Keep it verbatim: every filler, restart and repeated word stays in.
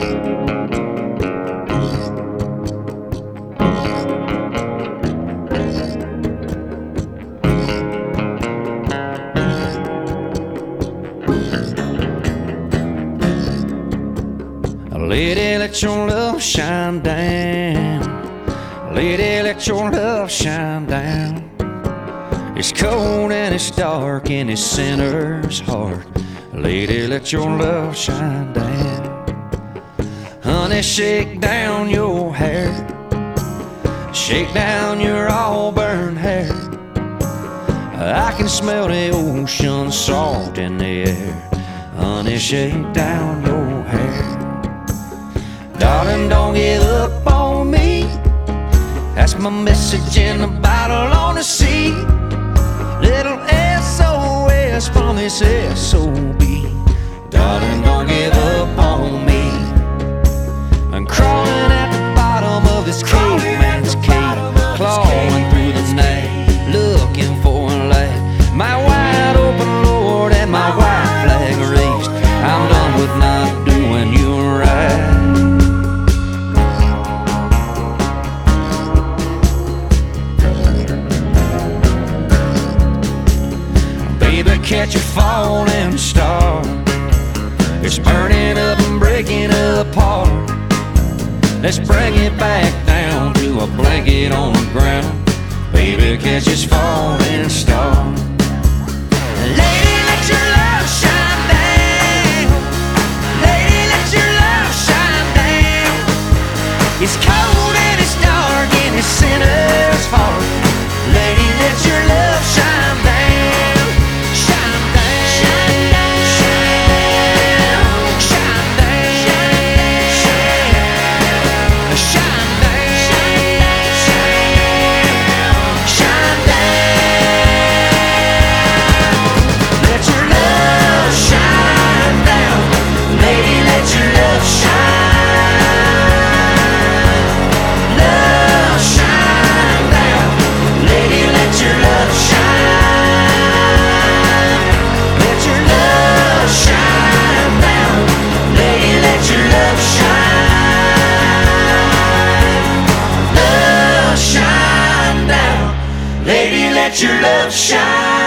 Lady, let your love shine down. Lady, let your love shine down. It's cold and it's dark in this sinner's heart. Lady, let your love shine down. Honey, shake down your hair. Shake down your auburn hair. I can smell the ocean salt in the air. Honey, shake down your hair. Darling, don't give up on me. That's my message in the bottle on the sea. Little S O S from this S O B. Darling, don't give up on me. I'm crawling at the bottom of this caveman's cave, clawing through the night, looking for a light. My wide open Lord and my white flag raised. I'm done with not doing you right. Catch a falling star. It's burning up and breaking apart. Let's bring it back down to a blanket on the ground. Baby, catch this falling star. Lady, let your love shine down. Lady, let your love shine down. It's cold and it's dark in this sinner's heart. Lady, let your love shine down. Let your love shine.